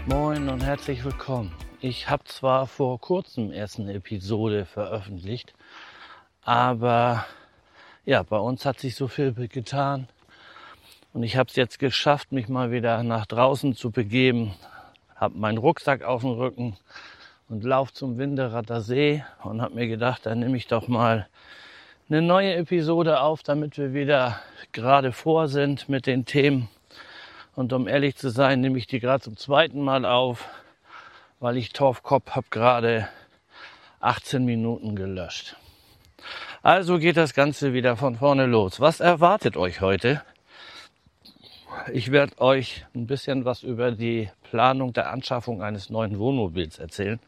Moin und herzlich willkommen. Ich habe zwar vor kurzem erst eine Episode veröffentlicht, aber ja, bei uns hat sich so viel getan und ich habe es jetzt geschafft, mich mal wieder nach draußen zu begeben. Habe meinen Rucksack auf dem Rücken und laufe zum Winderatter See und habe mir gedacht, dann nehme ich doch mal eine neue Episode auf, damit wir wieder gerade vor sind mit den Themen. Und um ehrlich zu sein, nehme ich die gerade zum zweiten Mal auf, weil ich Torfkopf habe gerade 18 Minuten gelöscht. Also geht das Ganze wieder von vorne los. Was erwartet euch heute? Ich werde euch ein bisschen was über die Planung der Anschaffung eines neuen Wohnmobils erzählen.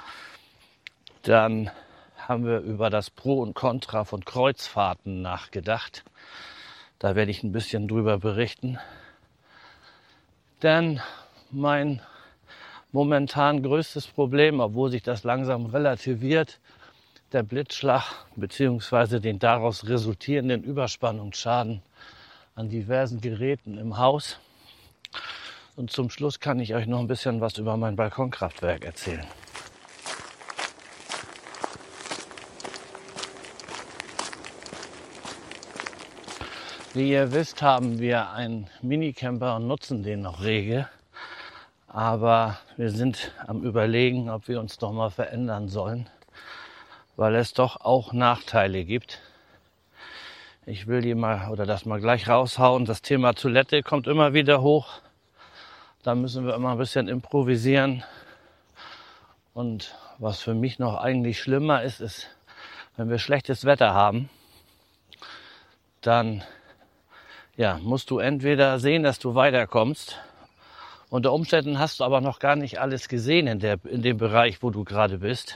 Dann haben wir über das Pro und Contra von Kreuzfahrten nachgedacht. Da werde ich ein bisschen drüber berichten. Denn mein momentan größtes Problem, obwohl sich das langsam relativiert, der Blitzschlag bzw. den daraus resultierenden Überspannungsschaden an diversen Geräten im Haus. Und zum Schluss kann ich euch noch ein bisschen was über mein Balkonkraftwerk erzählen. Wie ihr wisst, haben wir einen Minicamper und nutzen den noch rege. Aber wir sind am Überlegen, ob wir uns doch mal verändern sollen, weil es doch auch Nachteile gibt. Ich will die mal oder das mal gleich raushauen. Das Thema Toilette kommt immer wieder hoch. Da müssen wir immer ein bisschen improvisieren. Und was für mich noch eigentlich schlimmer ist, ist, wenn wir schlechtes Wetter haben, dann musst du entweder sehen, dass du weiterkommst. Unter Umständen hast du aber noch gar nicht alles gesehen in dem Bereich, wo du gerade bist.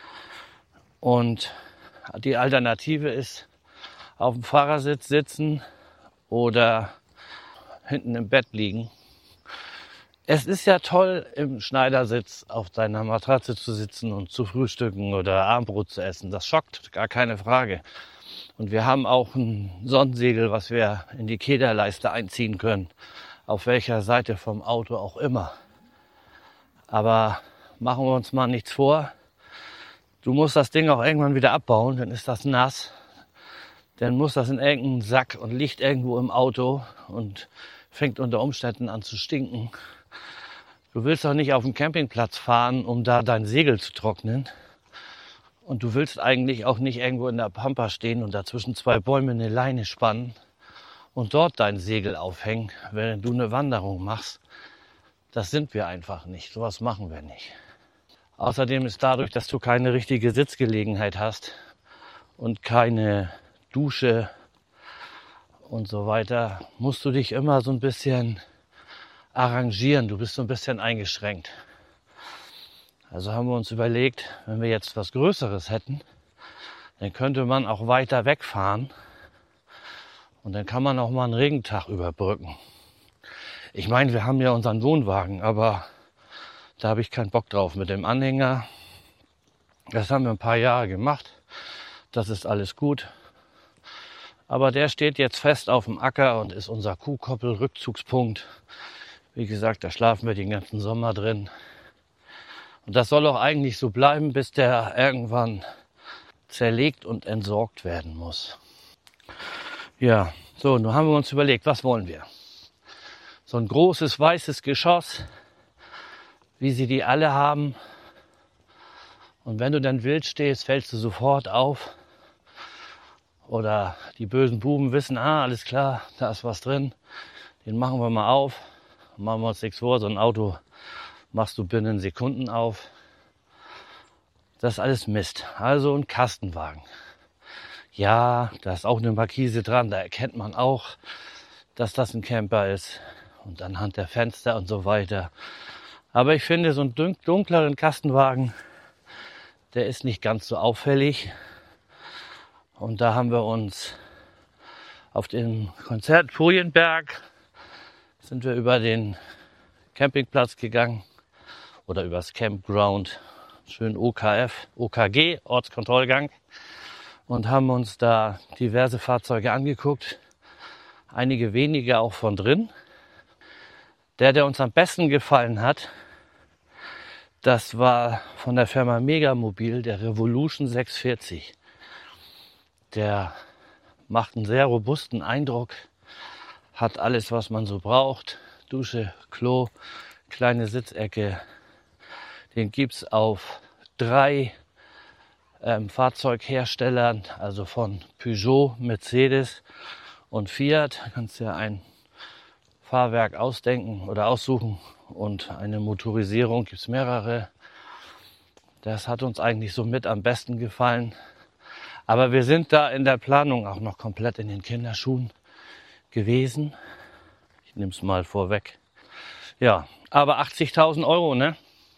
Und die Alternative ist, auf dem Fahrersitz sitzen oder hinten im Bett liegen. Es ist ja toll, im Schneidersitz auf deiner Matratze zu sitzen und zu frühstücken oder Abendbrot zu essen. Das schockt, gar keine Frage. Und wir haben auch ein Sonnensegel, was wir in die Kederleiste einziehen können, auf welcher Seite vom Auto auch immer. Aber machen wir uns mal nichts vor. Du musst das Ding auch irgendwann wieder abbauen, dann ist das nass. Dann muss das in irgendeinen Sack und liegt irgendwo im Auto und fängt unter Umständen an zu stinken. Du willst doch nicht auf den Campingplatz fahren, um da dein Segel zu trocknen. Und du willst eigentlich auch nicht irgendwo in der Pampa stehen und dazwischen zwei Bäume eine Leine spannen und dort dein Segel aufhängen, wenn du eine Wanderung machst. Das sind wir einfach nicht. Sowas machen wir nicht. Außerdem ist dadurch, dass du keine richtige Sitzgelegenheit hast und keine Dusche und so weiter, musst du dich immer so ein bisschen arrangieren. Du bist so ein bisschen eingeschränkt. Also haben wir uns überlegt, wenn wir jetzt was Größeres hätten, dann könnte man auch weiter wegfahren und dann kann man auch mal einen Regentag überbrücken. Ich meine, wir haben ja unseren Wohnwagen, aber da habe ich keinen Bock drauf mit dem Anhänger. Das haben wir ein paar Jahre gemacht, das ist alles gut. Aber der steht jetzt fest auf dem Acker und ist unser Kuhkoppel-Rückzugspunkt. Wie gesagt, da schlafen wir den ganzen Sommer drin. Und das soll auch eigentlich so bleiben, bis der irgendwann zerlegt und entsorgt werden muss. Ja, so, nun haben wir uns überlegt, was wollen wir? So ein großes weißes Geschoss, wie sie die alle haben. Und wenn du dann wild stehst, fällst du sofort auf. Oder die bösen Buben wissen, alles klar, da ist was drin. Den machen wir mal auf. Machen wir uns nichts vor, so ein Auto machst du binnen Sekunden auf. Das ist alles Mist. Also ein Kastenwagen. Ja, da ist auch eine Markise dran. Da erkennt man auch, dass das ein Camper ist. Und anhand der Fenster und so weiter. Aber ich finde, so einen dunkleren Kastenwagen, der ist nicht ganz so auffällig. Und da haben wir uns auf dem Konzert Furienberg sind wir über den Campingplatz gegangen. Oder übers Campground, schön OKG, Ortskontrollgang, und haben uns da diverse Fahrzeuge angeguckt, einige wenige auch von drin. Der uns am besten gefallen hat, Das war von der Firma Megamobil, der Revolution 640. Der macht einen sehr robusten Eindruck, hat alles, was man so braucht. Dusche, Klo, kleine Sitzecke. Den gibt's auf 3 Fahrzeugherstellern, also von Peugeot, Mercedes und Fiat. Da kannst du ja ein Fahrwerk ausdenken oder aussuchen und eine Motorisierung gibt's mehrere. Das hat uns eigentlich so mit am besten gefallen. Aber wir sind da in der Planung auch noch komplett in den Kinderschuhen gewesen. Ich nehme es mal vorweg. Ja, aber 80.000 Euro, ne?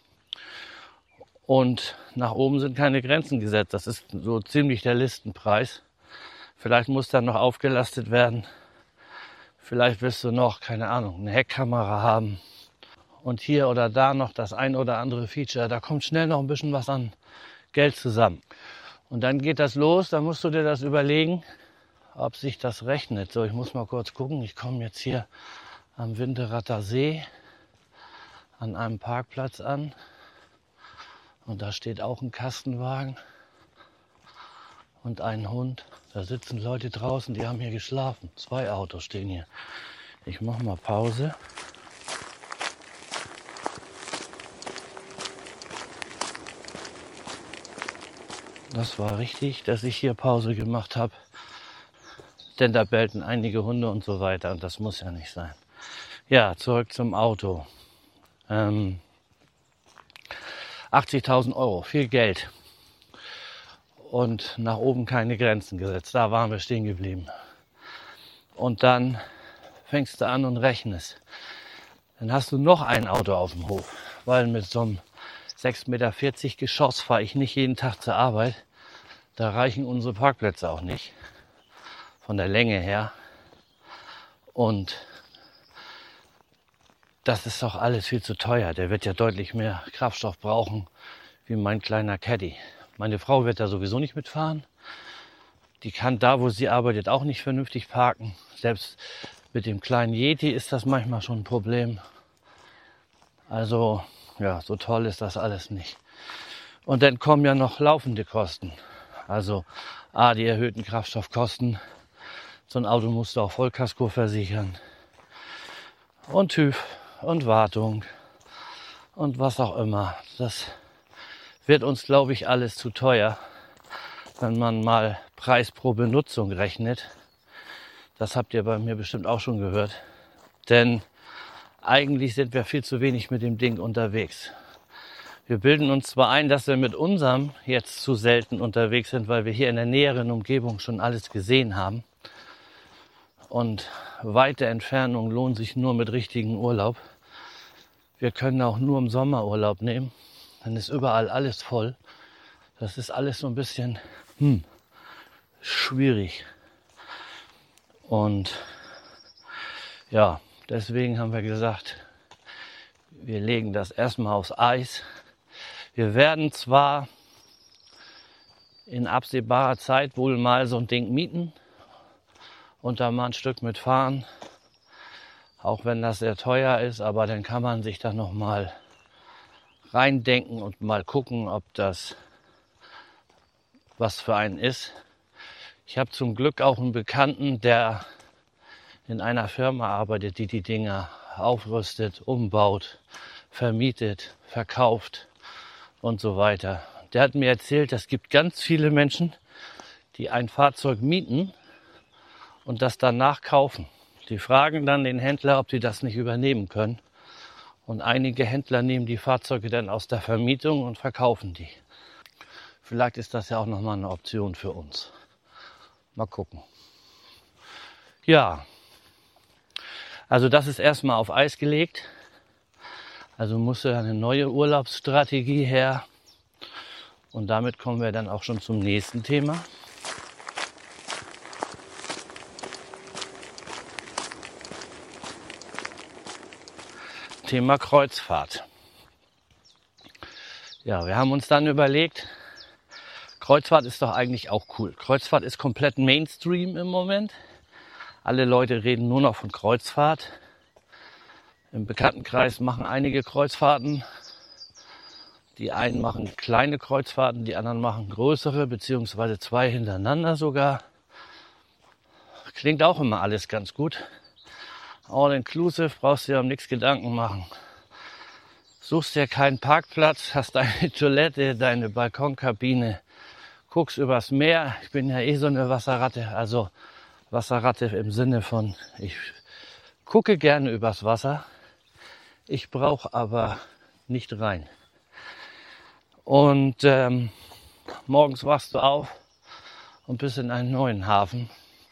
Und nach oben sind keine Grenzen gesetzt. Das ist so ziemlich der Listenpreis. Vielleicht muss dann noch aufgelastet werden. Vielleicht wirst du noch, keine Ahnung, eine Heckkamera haben. Und hier oder da noch das ein oder andere Feature. Da kommt schnell noch ein bisschen was an Geld zusammen. Und dann geht das los. Dann musst du dir das überlegen, ob sich das rechnet. So, ich muss mal kurz gucken. Ich komme jetzt hier am Winteratter See an einem Parkplatz an. Und da steht auch ein Kastenwagen und ein Hund. Da sitzen Leute draußen, die haben hier geschlafen. 2 Autos stehen hier. Ich mache mal Pause. Das war richtig, dass ich hier Pause gemacht habe. Denn da bellten einige Hunde und so weiter. Und das muss ja nicht sein. Ja, zurück zum Auto. 80.000 Euro, viel Geld. Und nach oben keine Grenzen gesetzt. Da waren wir stehen geblieben. Und dann fängst du an und rechnest. Dann hast du noch ein Auto auf dem Hof. Weil mit so einem 6,40 Meter Geschoss fahre ich nicht jeden Tag zur Arbeit. Da reichen unsere Parkplätze auch nicht. Von der Länge her. Und das ist doch alles viel zu teuer. Der wird ja deutlich mehr Kraftstoff brauchen wie mein kleiner Caddy. Meine Frau wird da sowieso nicht mitfahren. Die kann da, wo sie arbeitet, auch nicht vernünftig parken. Selbst mit dem kleinen Yeti ist das manchmal schon ein Problem. Also, ja, so toll ist das alles nicht. Und dann kommen ja noch laufende Kosten. Also, die erhöhten Kraftstoffkosten. So ein Auto musst du auch Vollkasko versichern. Und TÜV. Und Wartung und was auch immer. Das wird uns, glaube ich, alles zu teuer, wenn man mal Preis pro Benutzung rechnet. Das habt ihr bei mir bestimmt auch schon gehört. Denn eigentlich sind wir viel zu wenig mit dem Ding unterwegs. Wir bilden uns zwar ein, dass wir mit unserem jetzt zu selten unterwegs sind, weil wir hier in der näheren Umgebung schon alles gesehen haben. Und weite Entfernungen lohnen sich nur mit richtigem Urlaub. Wir können auch nur im Sommer Urlaub nehmen. Dann ist überall alles voll. Das ist alles so ein bisschen schwierig. Und ja, deswegen haben wir gesagt, wir legen das erstmal aufs Eis. Wir werden zwar in absehbarer Zeit wohl mal so ein Ding mieten und da mal ein Stück mitfahren. Auch wenn das sehr teuer ist, aber dann kann man sich da noch mal reindenken und mal gucken, ob das was für einen ist. Ich habe zum Glück auch einen Bekannten, der in einer Firma arbeitet, die die Dinger aufrüstet, umbaut, vermietet, verkauft und so weiter. Der hat mir erzählt, es gibt ganz viele Menschen, die ein Fahrzeug mieten und das danach kaufen. Die fragen dann den Händler, ob sie das nicht übernehmen können. Und einige Händler nehmen die Fahrzeuge dann aus der Vermietung und verkaufen die. Vielleicht ist das ja auch nochmal eine Option für uns. Mal gucken. Ja, also das ist erstmal auf Eis gelegt. Also musste eine neue Urlaubsstrategie her. Und damit kommen wir dann auch schon zum nächsten Thema. Thema Kreuzfahrt. Ja, wir haben uns dann überlegt, Kreuzfahrt ist doch eigentlich auch cool. Kreuzfahrt ist komplett Mainstream im Moment. Alle Leute reden nur noch von Kreuzfahrt. Im Bekanntenkreis machen einige Kreuzfahrten. Die einen machen kleine Kreuzfahrten, die anderen machen größere, beziehungsweise 2 hintereinander sogar. Klingt auch immer alles ganz gut. All inclusive, brauchst du dir um nichts Gedanken machen. Suchst dir keinen Parkplatz, hast deine Toilette, deine Balkonkabine, guckst übers Meer. Ich bin ja eh so eine Wasserratte, also Wasserratte im Sinne von, ich gucke gerne übers Wasser, ich brauche aber nicht rein. Und morgens wachst du auf und bist in einem neuen Hafen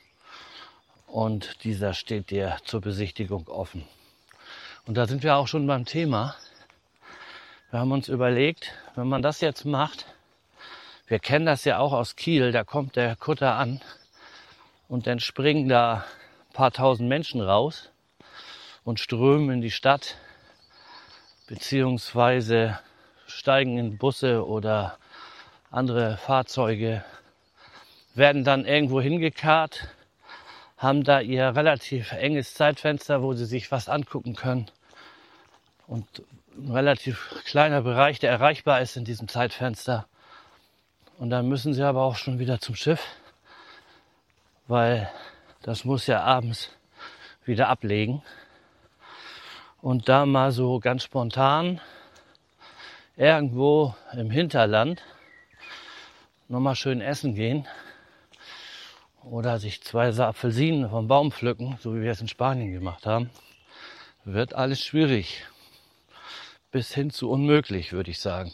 und dieser steht dir zur Besichtigung offen. Und da sind wir auch schon beim Thema. Wir haben uns überlegt, wenn man das jetzt macht, wir kennen das ja auch aus Kiel, da kommt der Kutter an und dann springen da ein paar tausend Menschen raus und strömen in die Stadt, beziehungsweise steigen in Busse oder andere Fahrzeuge, werden dann irgendwo hingekarrt, haben da ihr relativ enges Zeitfenster, wo sie sich was angucken können. Und ein relativ kleiner Bereich, der erreichbar ist in diesem Zeitfenster. Und dann müssen sie aber auch schon wieder zum Schiff, weil das muss ja abends wieder ablegen. Und da mal so ganz spontan irgendwo im Hinterland nochmal schön essen gehen oder sich 2 Apfelsinen vom Baum pflücken, so wie wir es in Spanien gemacht haben, wird alles schwierig. Bis hin zu unmöglich, würde ich sagen.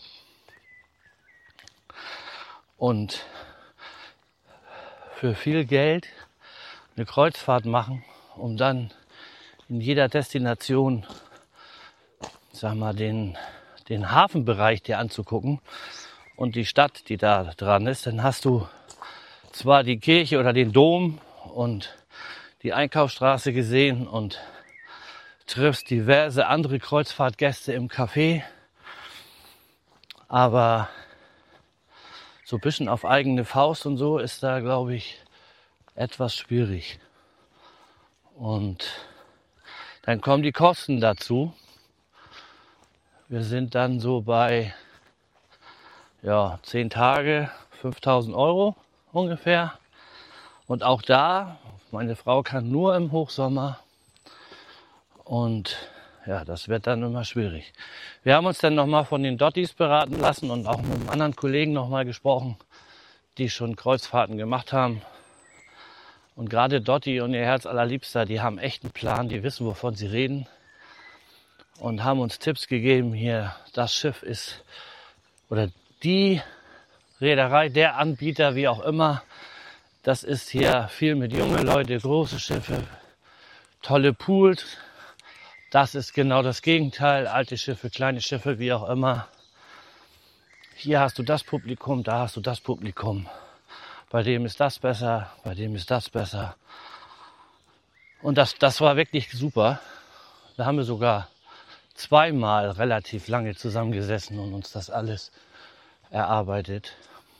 Und für viel Geld eine Kreuzfahrt machen, um dann in jeder Destination, sag mal, den Hafenbereich dir anzugucken und die Stadt, die da dran ist, dann hast du zwar die Kirche oder den Dom und die Einkaufsstraße gesehen und triffst diverse andere Kreuzfahrtgäste im Café, aber so ein bisschen auf eigene Faust und so ist da, glaube ich, etwas schwierig. Und dann kommen die Kosten dazu. Wir sind dann so bei 10 Tage, 5.000 Euro ungefähr. Und auch da, meine Frau kann nur im Hochsommer. Und ja, das wird dann immer schwierig. Wir haben uns dann nochmal von den Dottis beraten lassen und auch mit einem anderen Kollegen nochmal gesprochen, die schon Kreuzfahrten gemacht haben. Und gerade Dotti und ihr Herz allerliebster, die haben echt einen Plan, die wissen, wovon sie reden. Und haben uns Tipps gegeben, hier, das Schiff ist, oder die Reederei, der Anbieter, wie auch immer, das ist hier viel mit jungen Leuten, große Schiffe, tolle Pools. Das ist genau das Gegenteil, alte Schiffe, kleine Schiffe, wie auch immer. Hier hast du das Publikum, da hast du das Publikum. Bei dem ist das besser, bei dem ist das besser. Und das war wirklich super. Da haben wir sogar 2-mal relativ lange zusammengesessen und uns das alles erarbeitet.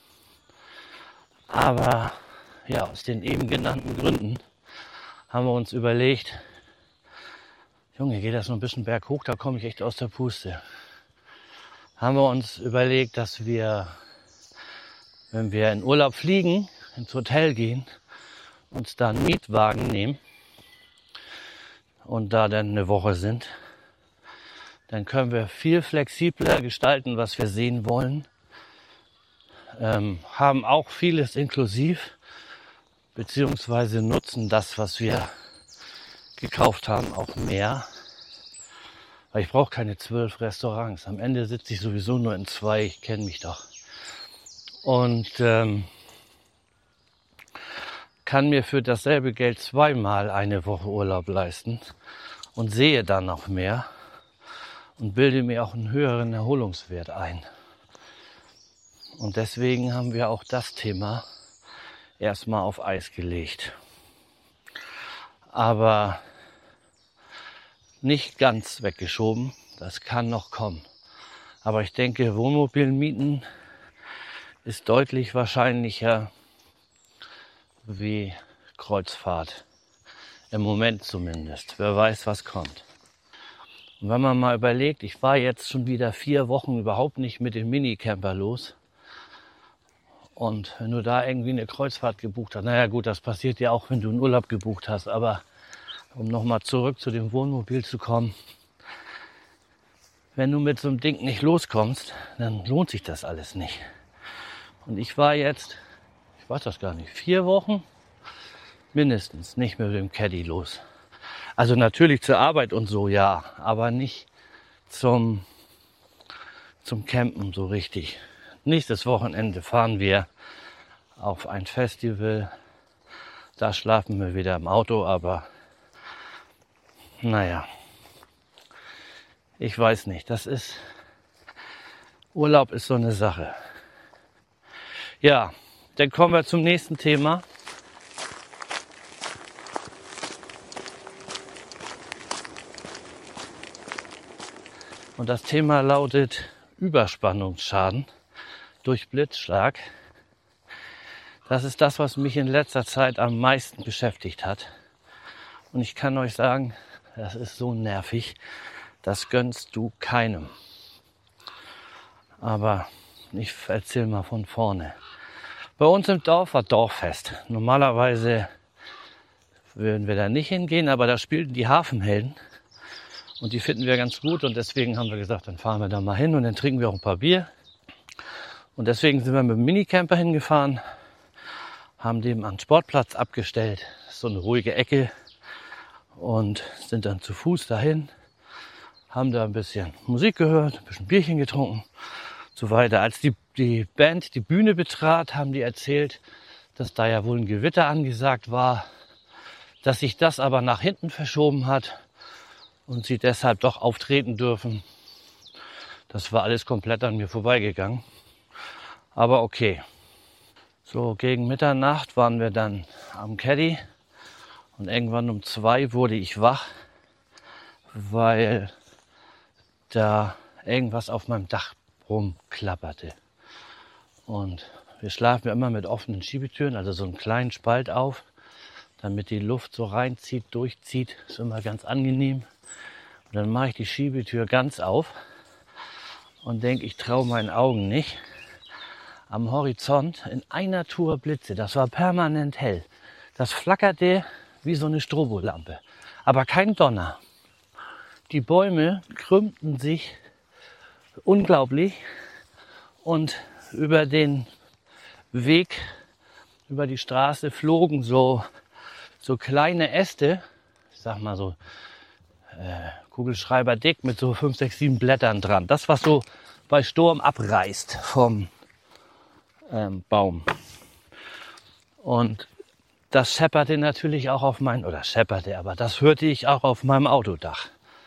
Aber ja, aus den eben genannten Gründen haben wir uns überlegt, Junge, geht das noch ein bisschen berghoch, da komme ich echt aus der Puste. Haben wir uns überlegt, dass wir, wenn wir in Urlaub fliegen, ins Hotel gehen, uns da einen Mietwagen nehmen und da dann eine Woche sind, dann können wir viel flexibler gestalten, was wir sehen wollen. Haben auch vieles inklusiv, beziehungsweise nutzen das, was wir gekauft haben, auch mehr. Weil ich brauche keine 12 Restaurants. Am Ende sitze ich sowieso nur in 2, ich kenne mich doch. Und kann mir für dasselbe Geld 2-mal eine Woche Urlaub leisten und sehe dann noch mehr und bilde mir auch einen höheren Erholungswert ein. Und deswegen haben wir auch das Thema erstmal auf Eis gelegt. Aber nicht ganz weggeschoben, das kann noch kommen. Aber ich denke, Wohnmobilmieten ist deutlich wahrscheinlicher wie Kreuzfahrt. Im Moment zumindest. Wer weiß, was kommt. Und wenn man mal überlegt, ich war jetzt schon wieder 4 Wochen überhaupt nicht mit dem Minicamper los. Und wenn du da irgendwie eine Kreuzfahrt gebucht hast, naja gut, das passiert ja auch, wenn du einen Urlaub gebucht hast, aber um nochmal zurück zu dem Wohnmobil zu kommen, wenn du mit so einem Ding nicht loskommst, dann lohnt sich das alles nicht. Und ich war jetzt, ich weiß das gar nicht, 4 Wochen mindestens nicht mehr mit dem Caddy los. Also natürlich zur Arbeit und so, ja, aber nicht zum Campen so richtig. Nächstes Wochenende fahren wir auf ein Festival. Da schlafen wir wieder im Auto, aber naja, ich weiß nicht. Urlaub ist so eine Sache. Ja, dann kommen wir zum nächsten Thema. Und das Thema lautet Überspannungsschaden durch Blitzschlag. Das ist das, was mich in letzter Zeit am meisten beschäftigt hat. Und ich kann euch sagen, das ist so nervig, das gönnst du keinem. Aber ich erzähle mal von vorne. Bei uns im Dorf war Dorffest. Normalerweise würden wir da nicht hingehen, aber da spielten die Hafenhelden. Und die finden wir ganz gut und deswegen haben wir gesagt, dann fahren wir da mal hin und dann trinken wir auch ein paar Bier. Und deswegen sind wir mit dem Minicamper hingefahren, haben den am Sportplatz abgestellt. Das ist so eine ruhige Ecke und sind dann zu Fuß dahin, haben da ein bisschen Musik gehört, ein bisschen Bierchen getrunken, so weiter. Als die Band die Bühne betrat, haben die erzählt, dass da ja wohl ein Gewitter angesagt war, dass sich das aber nach hinten verschoben hat und sie deshalb doch auftreten dürfen. Das war alles komplett an mir vorbeigegangen. Aber okay. So gegen Mitternacht waren wir dann am Caddy und irgendwann um 2 wurde ich wach, weil da irgendwas auf meinem Dach rumklapperte. Und wir schlafen ja immer mit offenen Schiebetüren, also so einen kleinen Spalt auf, damit die Luft so reinzieht, durchzieht. Ist immer ganz angenehm. Und dann mache ich die Schiebetür ganz auf und denke, ich traue meinen Augen nicht. Am Horizont in einer Tour Blitze, das war permanent hell. Das flackerte wie so eine Strobolampe, aber kein Donner. Die Bäume krümmten sich unglaublich und über den Weg, über die Straße flogen so kleine Äste, ich sag mal so Kugelschreiber dick mit so 5, 6, 7 Blättern dran. Das, was so bei Sturm abreißt vom Baum. Und das schepperte natürlich auch auf aber das hörte ich auch auf meinem Autodach.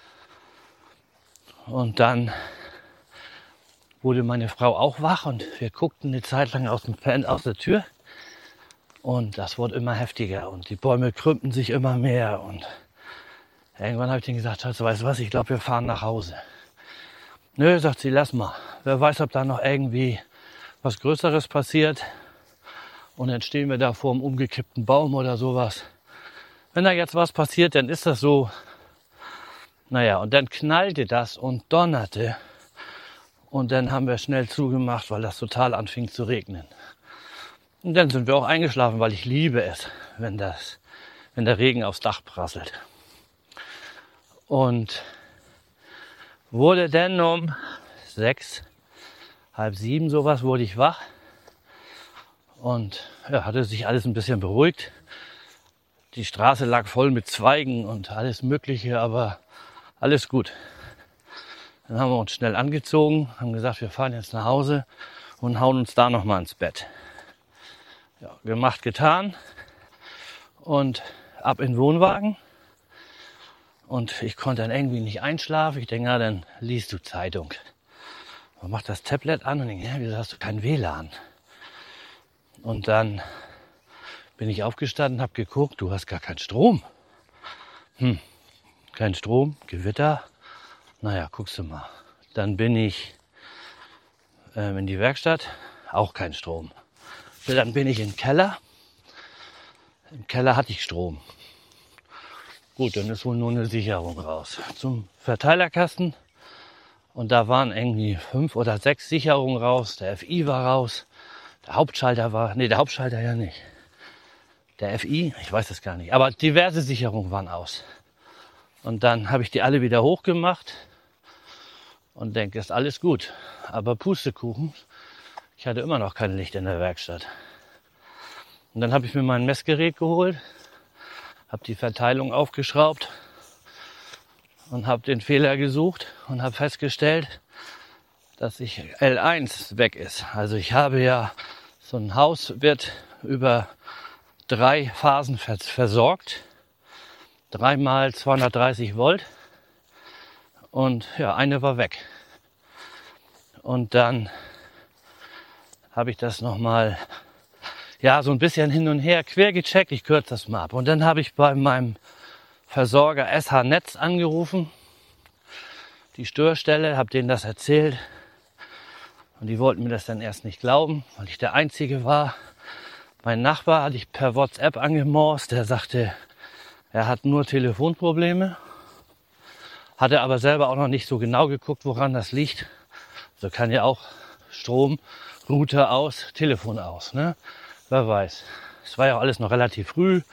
Und dann wurde meine Frau auch wach und wir guckten eine Zeit lang aus der Tür. Und das wurde immer heftiger und die Bäume krümmten sich immer mehr und irgendwann habe ich denen gesagt, Schatz, weißt du was, ich glaube, wir fahren nach Hause. Nö, sagt sie, lass mal. Wer weiß, ob da noch irgendwie was Größeres passiert. Und dann stehen wir da vor einem umgekippten Baum oder sowas. Wenn da jetzt was passiert, dann ist das so. Naja, und dann knallte das und donnerte. Und dann haben wir schnell zugemacht, weil das total anfing zu regnen. Und dann sind wir auch eingeschlafen, weil ich liebe es, wenn der Regen aufs Dach prasselt. Und wurde dann um 6, halb 7 sowas, wurde ich wach. Und ja, hatte sich alles ein bisschen beruhigt. Die Straße lag voll mit Zweigen und alles Mögliche, aber alles gut. Dann haben wir uns schnell angezogen, haben gesagt, wir fahren jetzt nach Hause und hauen uns da nochmal ins Bett. Ja, gemacht, getan und ab in den Wohnwagen. Und ich konnte dann irgendwie nicht einschlafen. Ich denke, na, dann liest du Zeitung. Man macht das Tablet an und denke, ja, wieso hast du kein WLAN? Und dann bin ich aufgestanden, habe geguckt, du hast gar keinen Strom. Kein Strom, Gewitter. Naja, guckst du mal. Dann bin ich in die Werkstatt, auch kein Strom. Dann bin ich im Keller. Im Keller hatte ich Strom. Gut, dann ist wohl nur eine Sicherung raus. Zum Verteilerkasten. Und da waren irgendwie 5 oder 6 Sicherungen raus. Der FI war raus. Der Hauptschalter ja nicht. Der FI, ich weiß es gar nicht. Aber diverse Sicherungen waren aus. Und dann habe ich die alle wieder hochgemacht und denke, ist alles gut. Aber Pustekuchen, ich hatte immer noch kein Licht in der Werkstatt. Und dann habe ich mir mein Messgerät geholt, habe die Verteilung aufgeschraubt und habe den Fehler gesucht und habe festgestellt, dass L1 weg ist. Also ich habe ja, so ein Haus wird über 3 Phasen versorgt. 3 mal 230 Volt. Und ja, eine war weg. Und dann habe ich das nochmal, ja, so ein bisschen hin und her quer gecheckt. Ich kürze das mal ab. Und dann habe ich bei meinem Versorger SH Netz angerufen, die Störstelle, habe denen das erzählt. Und die wollten mir das dann erst nicht glauben, weil ich der Einzige war. Mein Nachbar hatte ich per WhatsApp angemorst. Der sagte, er hat nur Telefonprobleme. Hatte aber selber auch noch nicht so genau geguckt, woran das liegt. So kann ja auch Strom, Router aus, Telefon aus. Ne? Wer weiß. Es war ja auch alles noch relativ früh.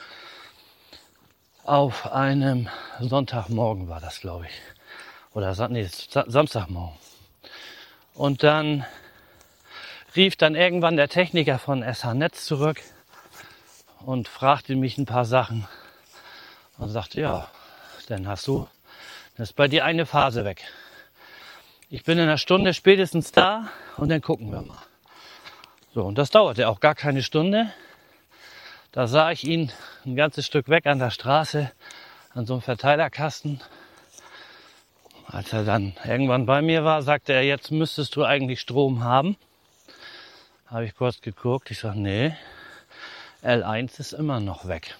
Auf einem Sonntagmorgen war das, glaube ich. Oder Samstagmorgen. Und dann rief dann irgendwann der Techniker von SH Netz zurück und fragte mich ein paar Sachen. Und sagte, ja, dann ist bei dir eine Phase weg. Ich bin in einer Stunde spätestens da und dann gucken wir mal. So, und das dauerte auch gar keine Stunde. Da sah ich ihn ein ganzes Stück weg an der Straße, an so einem Verteilerkasten. Als er dann irgendwann bei mir war, sagte er, jetzt müsstest du eigentlich Strom haben. Habe ich kurz geguckt, ich sage, nee, L1 ist immer noch weg.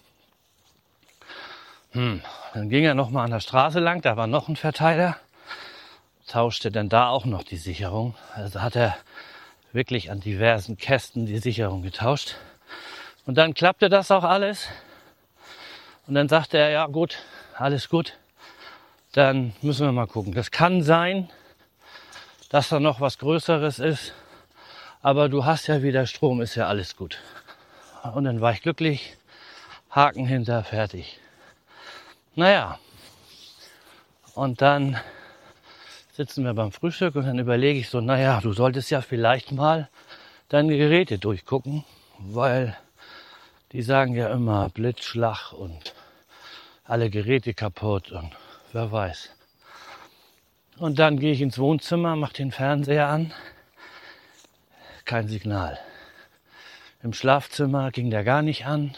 Dann ging er nochmal an der Straße lang, da war noch ein Verteiler, tauschte dann da auch noch die Sicherung. Also hat er wirklich an diversen Kästen die Sicherung getauscht. Und dann klappte das auch alles. Und dann sagte er, ja gut, alles gut, dann müssen wir mal gucken. Das kann sein, dass da noch was Größeres ist, aber du hast ja wieder Strom, ist ja alles gut. Und dann war ich glücklich, Haken hinter, fertig. Naja, und dann sitzen wir beim Frühstück und dann überlege ich so, naja, du solltest ja vielleicht mal deine Geräte durchgucken, weil die sagen ja immer Blitzschlag und alle Geräte kaputt und wer weiß. Und dann gehe ich ins Wohnzimmer, mache den Fernseher an, kein Signal. Im Schlafzimmer ging der gar nicht an.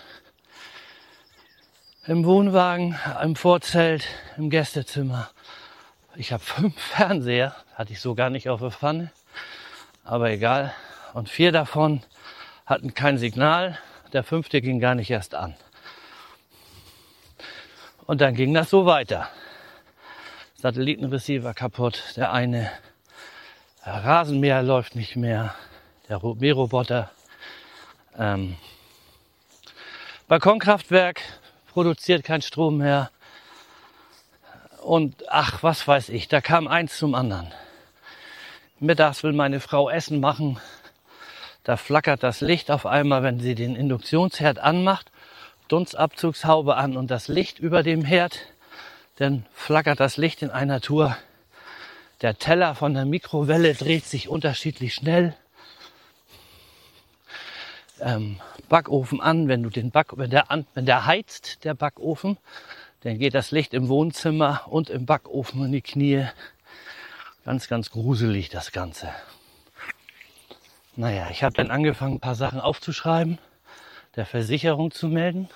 Im Wohnwagen, im Vorzelt, im Gästezimmer. Ich habe 5 Fernseher, hatte ich so gar nicht auf der Pfanne, aber egal. Und 4 davon hatten kein Signal, der 5. ging gar nicht erst an. Und dann ging das so weiter. Satellitenreceiver kaputt, der Rasenmäher läuft nicht mehr, der Mähroboter. Balkonkraftwerk produziert keinen Strom mehr. Und ach, was weiß ich, da kam eins zum anderen. Mittags will meine Frau Essen machen. Da flackert das Licht auf einmal, wenn sie den Induktionsherd anmacht. Dunstabzugshaube an und das Licht über dem Herd. Dann flackert das Licht in einer Tour. Der Teller von der Mikrowelle dreht sich unterschiedlich schnell. Backofen an, wenn der heizt, der Backofen, dann geht das Licht im Wohnzimmer und im Backofen in die Knie. Ganz, ganz gruselig das Ganze. Naja, ich habe dann angefangen, ein paar Sachen aufzuschreiben, der Versicherung zu melden.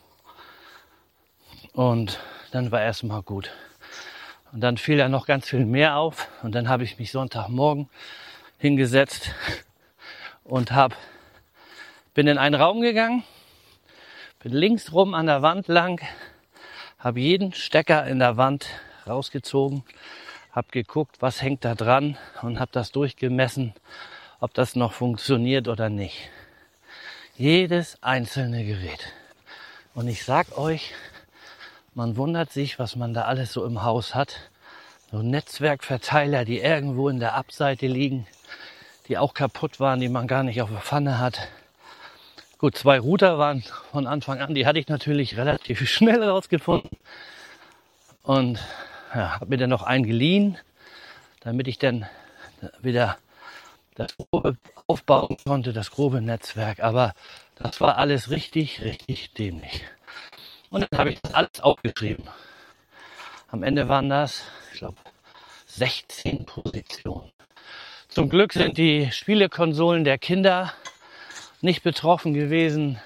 Und dann war erstmal gut. Und dann fiel ja noch ganz viel mehr auf. Und dann habe ich mich Sonntagmorgen hingesetzt und bin in einen Raum gegangen, bin links rum an der Wand lang, habe jeden Stecker in der Wand rausgezogen, habe geguckt, was hängt da dran und habe das durchgemessen, ob das noch funktioniert oder nicht. Jedes einzelne Gerät. Und ich sag euch, Man wundert sich, was man da alles so im Haus hat. So Netzwerkverteiler, die irgendwo in der Abseite liegen, die auch kaputt waren, die man gar nicht auf der Pfanne hat. Gut, 2 Router waren von Anfang an, die hatte ich natürlich relativ schnell rausgefunden. Und ja, habe mir dann noch einen geliehen, damit ich dann wieder das grobe aufbauen konnte, das grobe Netzwerk. Aber das war alles richtig dämlich. Und dann habe ich das alles aufgeschrieben. Am Ende waren das, ich glaube, 16 Positionen. Zum Glück sind die Spielekonsolen der Kinder nicht betroffen gewesen.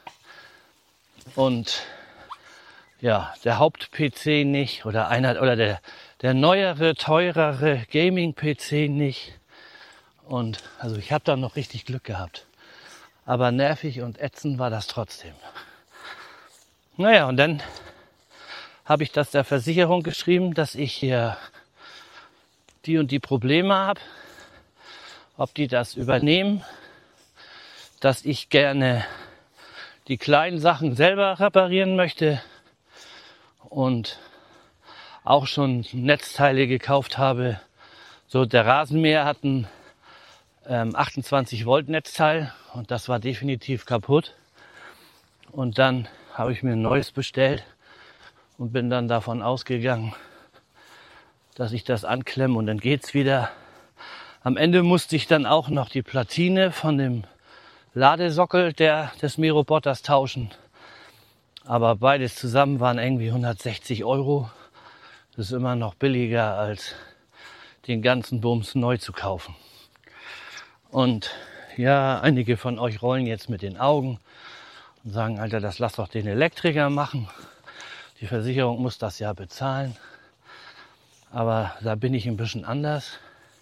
Und ja, der Haupt-PC nicht oder der neuere, teurere Gaming-PC nicht. Und also ich habe da noch richtig Glück gehabt. Aber nervig und ätzend war das trotzdem. Naja, und dann habe ich das der Versicherung geschrieben, dass ich hier die und die Probleme habe, ob die das übernehmen, dass ich gerne die kleinen Sachen selber reparieren möchte und auch schon Netzteile gekauft habe. So, der Rasenmäher hat ein 28 Volt Netzteil und das war definitiv kaputt. Und dann habe ich mir ein neues bestellt und bin dann davon ausgegangen, dass ich das anklemme und dann geht's wieder. Am Ende musste ich dann auch noch die Platine von dem Ladesockel des Miroboters tauschen. Aber beides zusammen waren irgendwie 160 Euro. Das ist immer noch billiger, als den ganzen Bums neu zu kaufen. Und ja, einige von euch rollen jetzt mit den Augen und sagen, Alter, das lass doch den Elektriker machen. Die Versicherung muss das ja bezahlen. Aber da bin ich ein bisschen anders.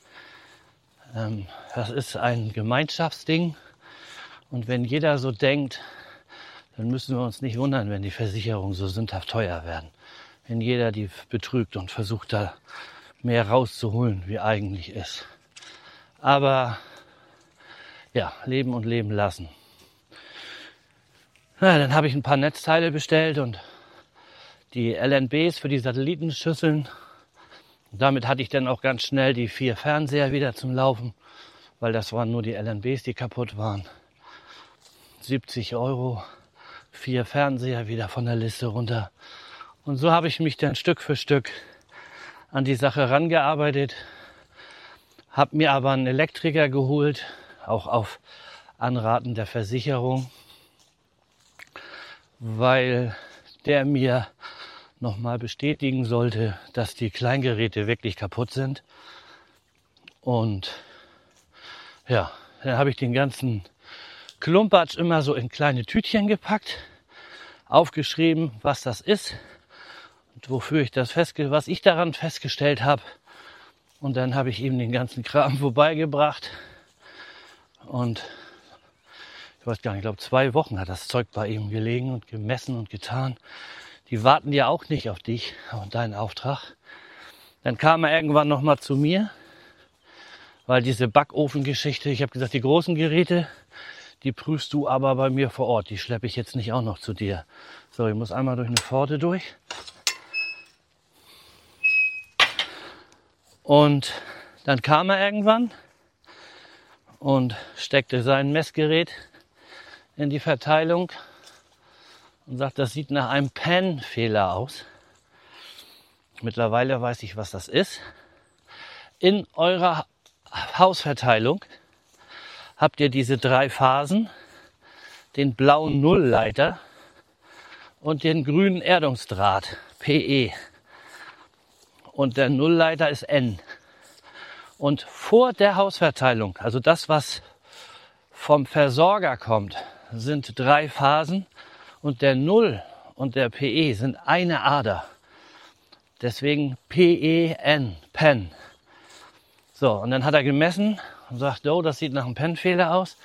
Das ist ein Gemeinschaftsding. Und wenn jeder so denkt, dann müssen wir uns nicht wundern, wenn die Versicherungen so sündhaft teuer werden. Wenn jeder die betrügt und versucht, da mehr rauszuholen, wie eigentlich ist. Aber ja, leben und leben lassen. Na, dann habe ich ein paar Netzteile bestellt und die LNBs für die Satellitenschüsseln. Und damit hatte ich dann auch ganz schnell die 4 Fernseher wieder zum Laufen, weil das waren nur die LNBs, die kaputt waren. 70 Euro, 4 Fernseher wieder von der Liste runter. Und so habe ich mich dann Stück für Stück an die Sache rangearbeitet, habe mir aber einen Elektriker geholt, auch auf Anraten der Versicherung, weil der mir nochmal bestätigen sollte, dass die Kleingeräte wirklich kaputt sind. Und ja, dann habe ich den ganzen Klumpatsch immer so in kleine Tütchen gepackt, aufgeschrieben, was das ist und wofür ich was ich daran festgestellt habe. Und dann habe ich ihm den ganzen Kram vorbeigebracht. Und ich weiß gar nicht, ich glaube 2 Wochen hat das Zeug bei ihm gelegen und gemessen und getan. Die warten ja auch nicht auf dich und deinen Auftrag. Dann kam er irgendwann nochmal zu mir, weil diese Backofengeschichte, ich habe gesagt, die großen Geräte, die prüfst du aber bei mir vor Ort. Die schleppe ich jetzt nicht auch noch zu dir. So, ich muss einmal durch eine Pforte durch. Und dann kam er irgendwann und steckte sein Messgerät in die Verteilung und sagt, das sieht nach einem PAN-Fehler aus. Mittlerweile weiß ich, was das ist. In eurer Hausverteilung habt ihr diese 3 Phasen, den blauen Nullleiter und den grünen Erdungsdraht, PE. Und der Nullleiter ist N. Und vor der Hausverteilung, also das, was vom Versorger kommt, sind 3 Phasen und der Null und der PE sind eine Ader. Deswegen PEN, PEN. So, und dann hat er gemessen und sagt, oh, das sieht nach einem PEN-Fehler aus.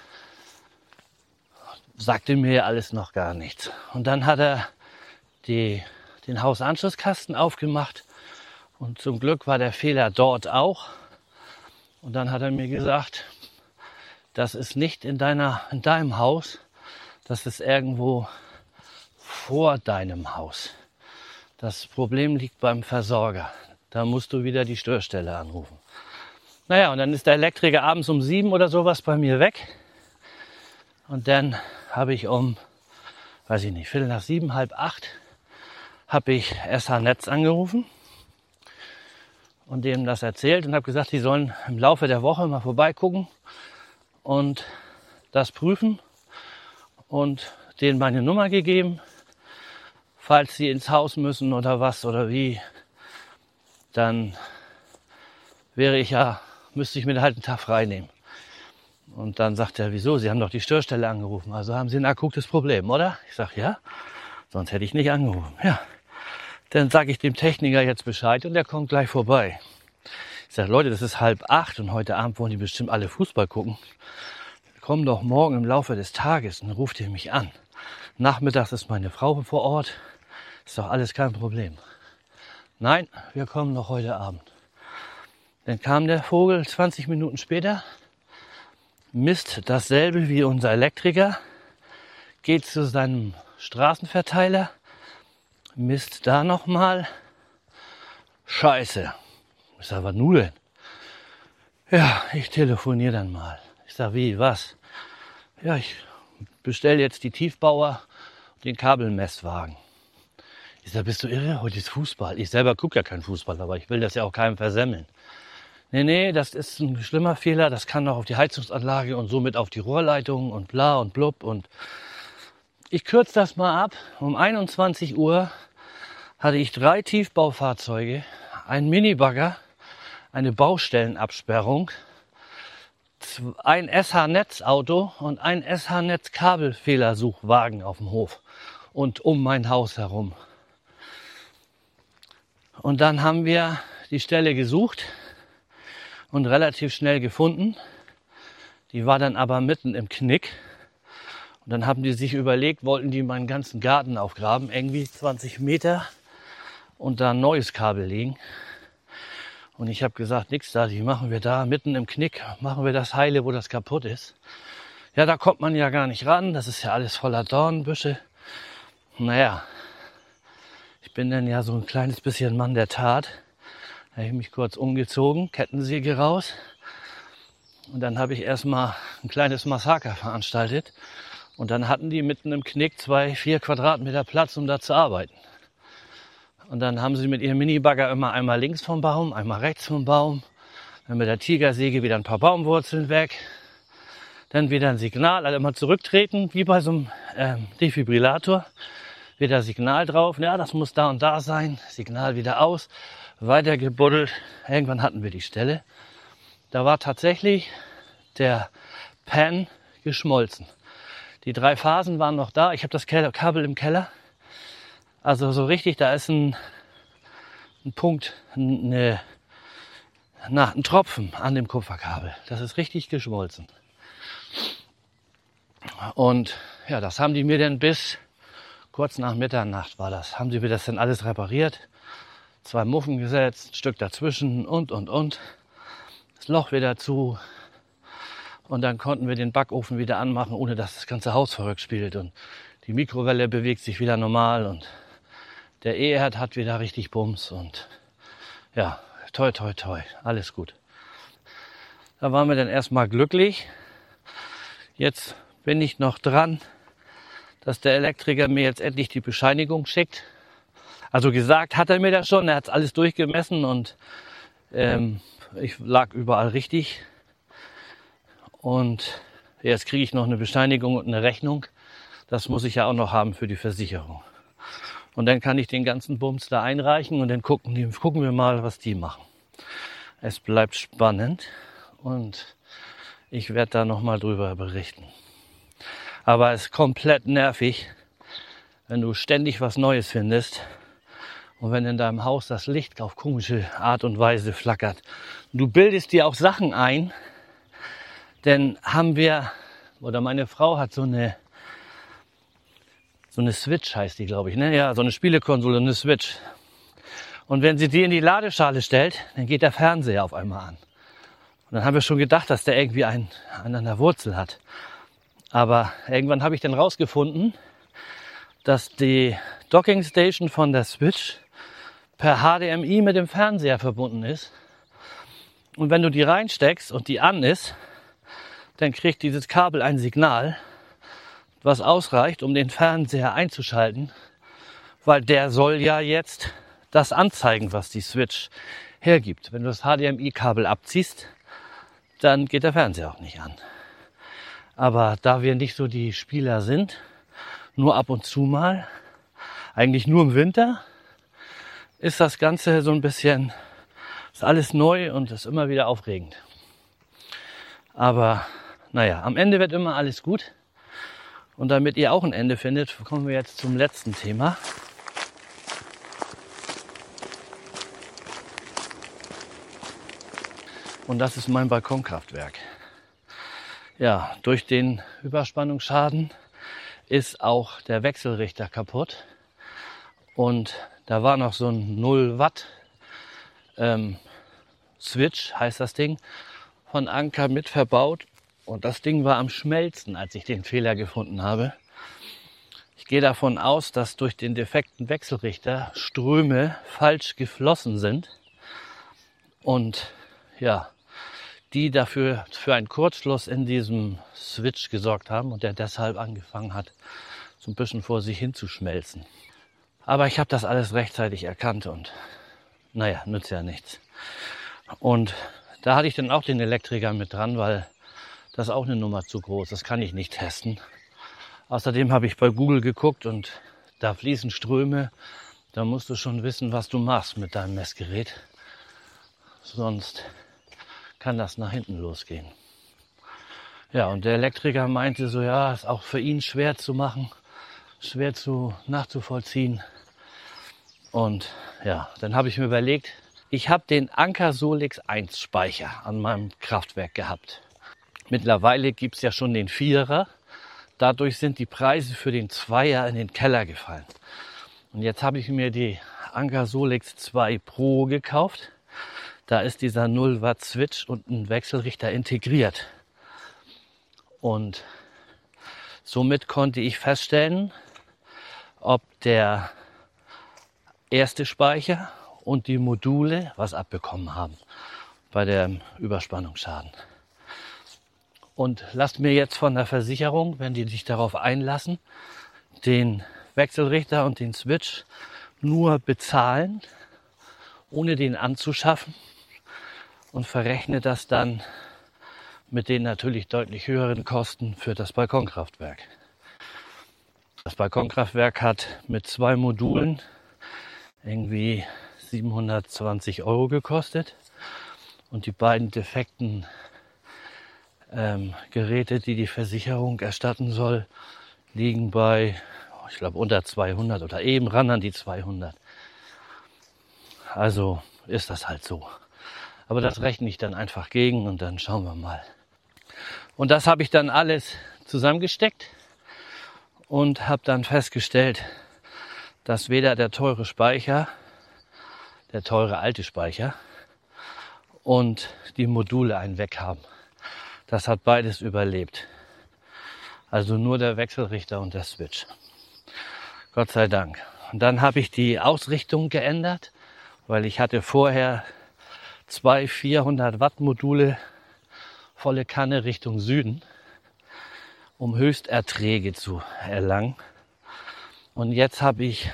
Sagte mir alles noch gar nichts. Und dann hat er den Hausanschlusskasten aufgemacht und zum Glück war der Fehler dort auch. Und dann hat er mir gesagt, das ist nicht in deinem Haus, das ist irgendwo vor deinem Haus. Das Problem liegt beim Versorger. Da musst du wieder die Störstelle anrufen. Naja, und dann ist der Elektriker abends um 7 oder sowas bei mir weg. Und dann habe ich um, weiß ich nicht, 7:15, 7:30, habe ich SH Netz angerufen und denen das erzählt und habe gesagt, die sollen im Laufe der Woche mal vorbeigucken und das prüfen und denen meine Nummer gegeben, falls sie ins Haus müssen oder was oder wie, dann müsste ich mir halt einen Tag frei nehmen. Und dann sagt er, wieso? Sie haben doch die Störstelle angerufen, also haben Sie ein akutes Problem, oder? Ich sage, ja, sonst hätte ich nicht angerufen. Ja, dann sage ich dem Techniker jetzt Bescheid und der kommt gleich vorbei. Ich sage, Leute, das ist 7:30 und heute Abend wollen die bestimmt alle Fußball gucken. Komm doch morgen im Laufe des Tages und ruft ihr mich an. Nachmittags ist meine Frau vor Ort, ist doch alles kein Problem. Nein, wir kommen noch heute Abend. Dann kam der Vogel 20 Minuten später, misst dasselbe wie unser Elektriker, geht zu seinem Straßenverteiler, misst da nochmal. Scheiße. Ich sag, was nun denn? Ja, ich telefoniere dann mal. Ich sag, wie, was? Ja, ich bestelle jetzt die Tiefbauer und den Kabelmesswagen. Ich sag, bist du irre? Heute ist Fußball. Ich selber gucke ja keinen Fußball, aber ich will das ja auch keinem versemmeln. Nee, das ist ein schlimmer Fehler. Das kann auch auf die Heizungsanlage und somit auf die Rohrleitung und bla und blub. Und ich kürze das mal ab. Um 21 Uhr hatte ich 3 Tiefbaufahrzeuge, einen Minibagger, eine Baustellenabsperrung, ein SH-Netz-Auto und ein SH-Netz-Kabelfehlersuchwagen auf dem Hof und um mein Haus herum. Und dann haben wir die Stelle gesucht und relativ schnell gefunden. Die war dann aber mitten im Knick. Und dann haben die sich überlegt, wollten die meinen ganzen Garten aufgraben, irgendwie 20 Meter und da ein neues Kabel legen. Und ich habe gesagt, nix da, die machen wir da mitten im Knick, machen wir das heile, wo das kaputt ist. Ja, da kommt man ja gar nicht ran, das ist ja alles voller Dornbüsche. Naja, ich bin dann ja so ein kleines bisschen Mann der Tat. Da habe ich mich kurz umgezogen, Kettensäge raus. Und dann habe ich erstmal ein kleines Massaker veranstaltet. Und dann hatten die mitten im Knick 4 Quadratmeter Platz, um da zu arbeiten. Und dann haben sie mit ihrem Minibagger immer einmal links vom Baum, einmal rechts vom Baum. Dann mit der Tigersäge wieder ein paar Baumwurzeln weg. Dann wieder ein Signal, also immer zurücktreten, wie bei so einem Defibrillator. Wieder Signal drauf, ja, das muss da und da sein. Signal wieder aus, weiter gebuddelt. Irgendwann hatten wir die Stelle. Da war tatsächlich der Pan geschmolzen. Die 3 Phasen waren noch da. Ich habe das Kabel im Keller. Also so richtig, da ist ein Punkt, ein Tropfen an dem Kupferkabel. Das ist richtig geschmolzen. Und ja, das haben die mir dann bis kurz nach Mitternacht war das. Haben sie mir das dann alles repariert. 2 Muffen gesetzt, ein Stück dazwischen und. Das Loch wieder zu. Und dann konnten wir den Backofen wieder anmachen, ohne dass das ganze Haus verrückt spielt. Und die Mikrowelle bewegt sich wieder normal und der E-Herd hat wieder richtig Bums. Und ja, toi, toi, toi, alles gut. Da waren wir dann erstmal glücklich. Jetzt bin ich noch dran, dass der Elektriker mir jetzt endlich die Bescheinigung schickt. Also gesagt hat er mir das schon, er hat alles durchgemessen und ich lag überall richtig. Und jetzt kriege ich noch eine Bescheinigung und eine Rechnung. Das muss ich ja auch noch haben für die Versicherung. Und dann kann ich den ganzen Bums da einreichen und dann gucken wir mal, was die machen. Es bleibt spannend und ich werde da nochmal drüber berichten. Aber es ist komplett nervig, wenn du ständig was Neues findest und wenn in deinem Haus das Licht auf komische Art und Weise flackert. Du bildest dir auch Sachen ein, denn meine Frau hat so eine Switch heißt die, glaube ich, ne? Ja, so eine Spielekonsole, eine Switch. Und wenn sie die in die Ladeschale stellt, dann geht der Fernseher auf einmal an. Und dann haben wir schon gedacht, dass der irgendwie einen an der Wurzel hat. Aber irgendwann habe ich dann rausgefunden, dass die Docking Station von der Switch per HDMI mit dem Fernseher verbunden ist. Und wenn du die reinsteckst und die an ist, dann kriegt dieses Kabel ein Signal, was ausreicht, um den Fernseher einzuschalten, weil der soll ja jetzt das anzeigen, was die Switch hergibt. Wenn du das HDMI-Kabel abziehst, dann geht der Fernseher auch nicht an. Aber da wir nicht so die Spieler sind, nur ab und zu mal, eigentlich nur im Winter, ist das Ganze so ein bisschen, ist alles neu und ist immer wieder aufregend. Aber naja, am Ende wird immer alles gut. Und damit ihr auch ein Ende findet, kommen wir jetzt zum letzten Thema. Und das ist mein Balkonkraftwerk. Ja, durch den Überspannungsschaden ist auch der Wechselrichter kaputt. Und da war noch so ein 0 Watt Switch, heißt das Ding, von Anker mit verbaut. Und das Ding war am schmelzen, als ich den Fehler gefunden habe. Ich gehe davon aus, dass durch den defekten Wechselrichter Ströme falsch geflossen sind. Und ja, die dafür für einen Kurzschluss in diesem Switch gesorgt haben und der deshalb angefangen hat, so ein bisschen vor sich hin zu schmelzen. Aber ich habe das alles rechtzeitig erkannt und naja, nützt ja nichts. Und da hatte ich dann auch den Elektriker mit dran, weil das ist auch eine Nummer zu groß. Das kann ich nicht testen. Außerdem habe ich bei Google geguckt und da fließen Ströme. Da musst du schon wissen, was du machst mit deinem Messgerät. Sonst kann das nach hinten losgehen. Ja, und der Elektriker meinte so, ja, ist auch für ihn schwer zu machen, schwer nachzuvollziehen. Und ja, dann habe ich mir überlegt, ich habe den Anker Solix 1 Speicher an meinem Kraftwerk gehabt. Mittlerweile gibt es ja schon den 4er. Dadurch sind die Preise für den 2er in den Keller gefallen. Und jetzt habe ich mir die Anker Solix 2 Pro gekauft. Da ist dieser 0 Watt Switch und ein Wechselrichter integriert. Und somit konnte ich feststellen, ob der erste Speicher und die Module was abbekommen haben bei dem Überspannungsschaden. Und lasst mir jetzt von der Versicherung, wenn die sich darauf einlassen, den Wechselrichter und den Switch nur bezahlen, ohne den anzuschaffen, und verrechne das dann mit den natürlich deutlich höheren Kosten für das Balkonkraftwerk. Das Balkonkraftwerk hat mit 2 Modulen irgendwie 720 € gekostet und die beiden defekten Geräte, die die Versicherung erstatten soll, liegen bei, ich glaube, unter 200 oder eben ran an die 200. Also ist das halt so. Aber das rechne ich dann einfach gegen und dann schauen wir mal. Und das habe ich dann alles zusammengesteckt und habe dann festgestellt, dass weder der teure Speicher, der teure alte Speicher und die Module einen Weg haben. Das hat beides überlebt. Also nur der Wechselrichter und der Switch. Gott sei Dank. Und dann habe ich die Ausrichtung geändert, weil ich hatte vorher 2 400 Watt Module volle Kanne Richtung Süden, um Höchsterträge zu erlangen. Und jetzt habe ich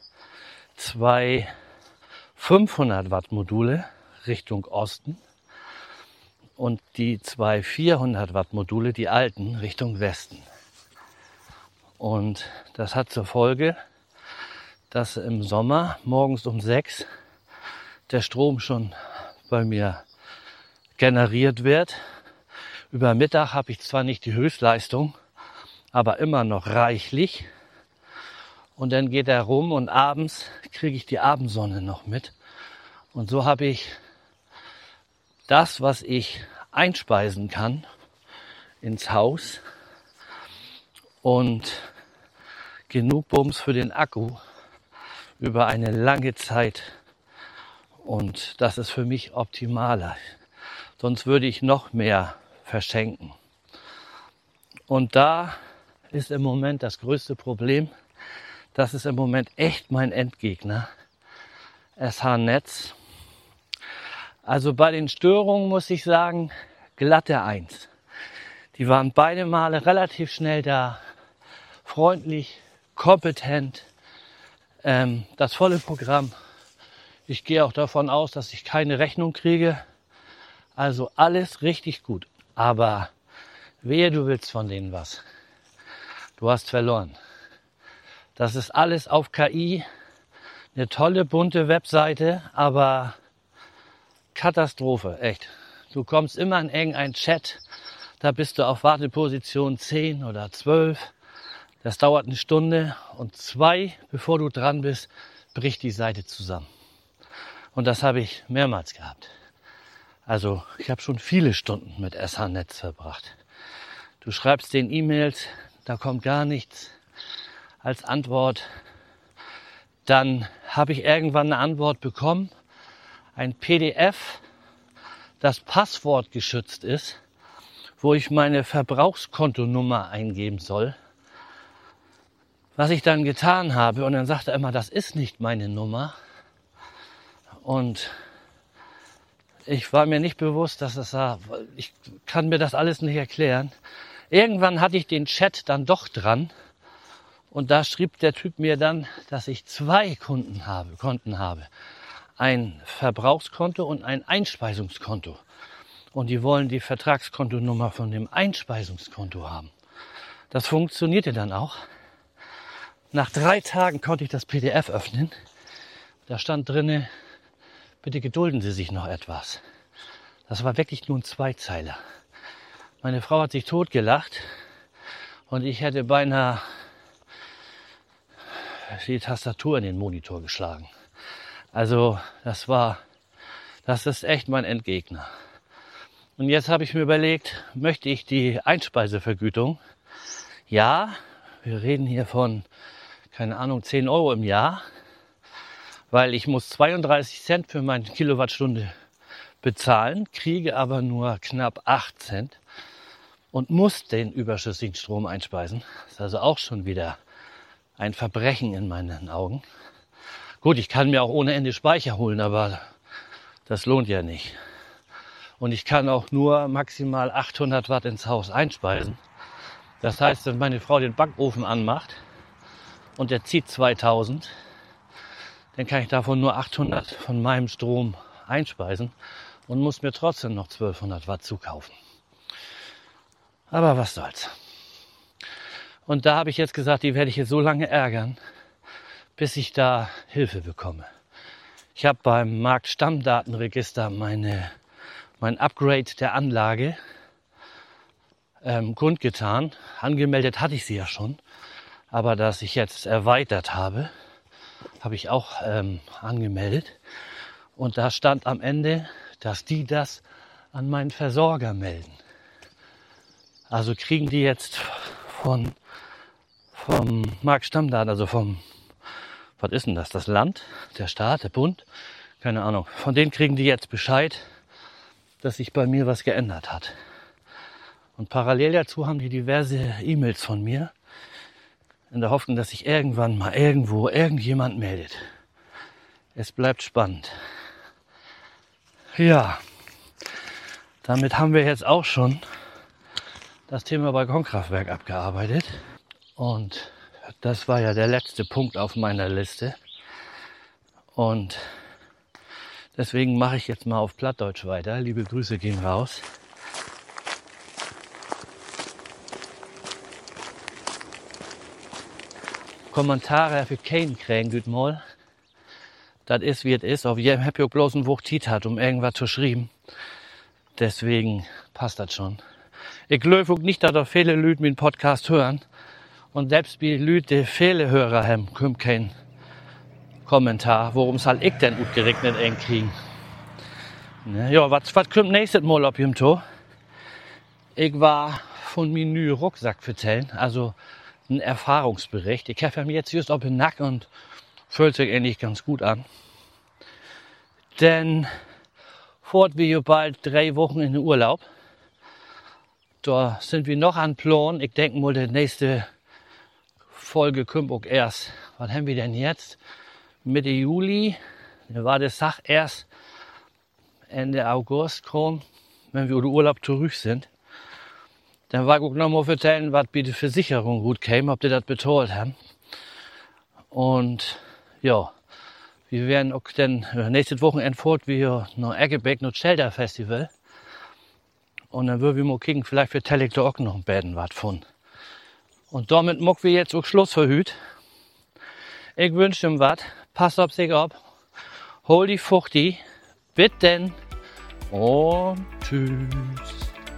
2 500 Watt Module Richtung Osten und die 2 400 Watt Module, die alten, Richtung Westen. Und das hat zur Folge, dass im Sommer morgens um 6 der Strom schon bei mir generiert wird. Über Mittag habe ich zwar nicht die Höchstleistung, aber immer noch reichlich. Und dann geht er rum und abends kriege ich die Abendsonne noch mit. Und so habe ich das, was ich einspeisen kann, ins Haus und genug Bums für den Akku über eine lange Zeit. Und das ist für mich optimaler. Sonst würde ich noch mehr verschenken. Und da ist im Moment das größte Problem. Das ist im Moment echt mein Endgegner. SH-Netz. Also bei den Störungen muss ich sagen, glatte 1. Die waren beide Male relativ schnell da, freundlich, kompetent, das volle Programm. Ich gehe auch davon aus, dass ich keine Rechnung kriege. Also alles richtig gut. Aber wehe, du willst von denen was. Du hast verloren. Das ist alles auf KI. Eine tolle, bunte Webseite, aber Katastrophe, echt. Du kommst immer in irgendeinen Chat, da bist du auf Warteposition 10 oder 12. Das dauert eine Stunde und 2, bevor du dran bist, bricht die Seite zusammen. Und das habe ich mehrmals gehabt. Also ich habe schon viele Stunden mit SH-Netz verbracht. Du schreibst den E-Mails, da kommt gar nichts als Antwort. Dann habe ich irgendwann eine Antwort bekommen, ein PDF, das Passwort geschützt ist, wo ich meine Verbrauchskontonummer eingeben soll. Was ich dann getan habe, und dann sagte er immer, das ist nicht meine Nummer. Und ich war mir nicht bewusst, dass es da, ich kann mir das alles nicht erklären. Irgendwann hatte ich den Chat dann doch dran. Und da schrieb der Typ mir dann, dass ich 2 Konten habe. Ein Verbrauchskonto und ein Einspeisungskonto. Und die wollen die Vertragskontonummer von dem Einspeisungskonto haben. Das funktionierte dann auch. Nach 3 Tagen konnte ich das PDF öffnen. Da stand drinne, bitte gedulden Sie sich noch etwas. Das war wirklich nur ein Zweizeiler. Meine Frau hat sich totgelacht und ich hätte beinahe die Tastatur in den Monitor geschlagen. Also das ist echt mein Endgegner. Und jetzt habe ich mir überlegt, möchte ich die Einspeisevergütung? Ja, wir reden hier von, keine Ahnung, 10 Euro im Jahr, weil ich muss 32 Cent für meine Kilowattstunde bezahlen, kriege aber nur knapp 8 Cent und muss den überschüssigen Strom einspeisen. Das ist also auch schon wieder ein Verbrechen in meinen Augen. Gut, ich kann mir auch ohne Ende Speicher holen, aber das lohnt ja nicht. Und ich kann auch nur maximal 800 Watt ins Haus einspeisen. Das heißt, wenn meine Frau den Backofen anmacht und der zieht 2000, dann kann ich davon nur 800 von meinem Strom einspeisen und muss mir trotzdem noch 1200 Watt zukaufen. Aber was soll's. Und da habe ich jetzt gesagt, die werde ich jetzt so lange ärgern, bis ich da Hilfe bekomme. Ich habe beim Marktstammdatenregister mein Upgrade der Anlage kundgetan. Angemeldet hatte ich sie ja schon, aber dass ich jetzt erweitert habe, habe ich auch angemeldet. Und da stand am Ende, dass die das an meinen Versorger melden. Also kriegen die jetzt vom Marktstammdaten, also was ist denn das? Das Land, der Staat, der Bund? Keine Ahnung. Von denen kriegen die jetzt Bescheid, dass sich bei mir was geändert hat. Und parallel dazu haben die diverse E-Mails von mir, in der Hoffnung, dass sich irgendwann mal irgendwo irgendjemand meldet. Es bleibt spannend. Ja, damit haben wir jetzt auch schon das Thema Balkonkraftwerk abgearbeitet. Und das war ja der letzte Punkt auf meiner Liste. Und deswegen mache ich jetzt mal auf Plattdeutsch weiter. Liebe Grüße gehen raus. Kommentare für keinen kriegen, gut mal. Das ist, wie es ist. Auf jedem habe ich auch bloß ein Wuchtit hat, um irgendwas zu schreiben. Deswegen passt das schon. Ich glaube auch nicht, dass da viele Leute meinen Podcast hören. Und selbst die Leute, die viele Hörer haben, kommt kein Kommentar. Worum soll ich denn gut geregnet kriegen? Ja, was kommt nächstes Mal auf dem Tor? Ich war von meinem neuen Rucksack erzählen, also ein Erfahrungsbericht. Ich habe mir jetzt just auf den Nacken und fühlt sich eigentlich ganz gut an. Denn fort wir bald 3 Wochen in den Urlaub. Da sind wir noch an Plan. Ich denke mal, die nächste Folge kommt auch erst. Was haben wir denn jetzt? Mitte Juli. Dann war das Sach erst Ende August kommen, wenn wir den Urlaub zurück sind. Dann war ich noch mal vertellen, was die Versicherung gut käme, ob die das betreut haben. Und ja, wir werden auch dann nächstes Wochenende fort, wir noch Eggebeck, noch Shelter Festival. Und dann würden wir mal kicken, vielleicht für Telek da auch noch ein Bäden was von. Und damit muck wir jetzt auch Schluss verhüt. Ich wünsche ihm was, passt auf sich auf, hol die Fuchti, bitte und tschüss.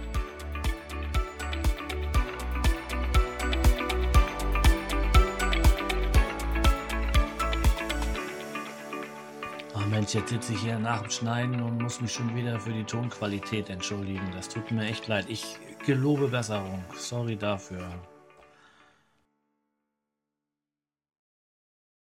Mensch, jetzt sitze ich hier nach dem Schneiden und muss mich schon wieder für die Tonqualität entschuldigen. Das tut mir echt leid. Ich gelobe Besserung. Sorry dafür.